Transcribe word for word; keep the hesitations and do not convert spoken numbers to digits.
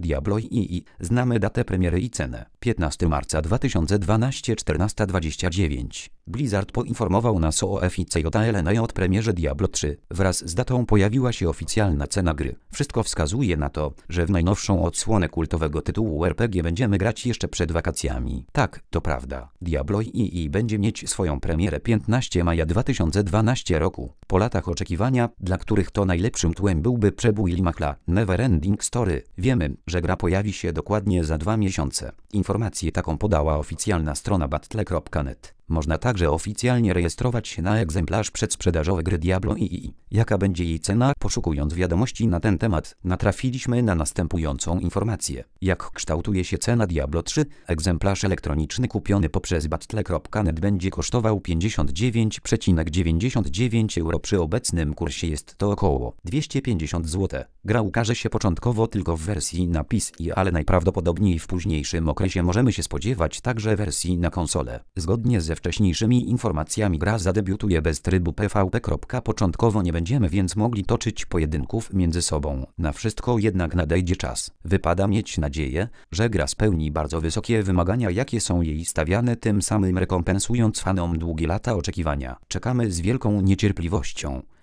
Diablo I. Znamy datę premiery i cenę. piętnastego marca dwa tysiące dwunastego, czternasta dwadzieścia dziewięć. Blizzard poinformował nas o oficjalnej premierze Diablo trzy. Wraz z datą pojawiła się oficjalna cena gry. Wszystko wskazuje na to, że w najnowszą odsłonę kultowego tytułu R P G będziemy grać jeszcze przed wakacjami. Tak, to prawda. Diablo I będzie mieć swoją premierę piętnastego maja dwa tysiące dwunastego roku. Po latach oczekiwania, dla których to najlepszym tłem byłby przebój Limachla Neverending Story, wiemy, że gra pojawi się dokładnie za dwa miesiące. Informację taką podała oficjalna strona battle kropka net. Można także oficjalnie rejestrować się na egzemplarz przedsprzedażowy gry Diablo I. Jaka będzie jej cena? Poszukując wiadomości na ten temat, natrafiliśmy na następującą informację. Jak kształtuje się cena Diablo trzy? Egzemplarz elektroniczny kupiony poprzez battle kropka net będzie kosztował pięćdziesiąt dziewięć przecinek dziewięćdziesiąt dziewięć euro. Przy obecnym kursie jest to około dwieście pięćdziesiąt złotych. Gra ukaże się początkowo tylko w wersji na P C, ale najprawdopodobniej w późniejszym okresie możemy się spodziewać także wersji na konsolę. Zgodnie ze wcześniejszymi informacjami gra zadebiutuje bez trybu P V P. Początkowo nie będziemy więc mogli toczyć pojedynków między sobą. Na wszystko jednak nadejdzie czas. Wypada mieć nadzieję, że gra spełni bardzo wysokie wymagania, jakie są jej stawiane, tym samym rekompensując fanom długie lata oczekiwania. Czekamy z wielką niecierpliwością.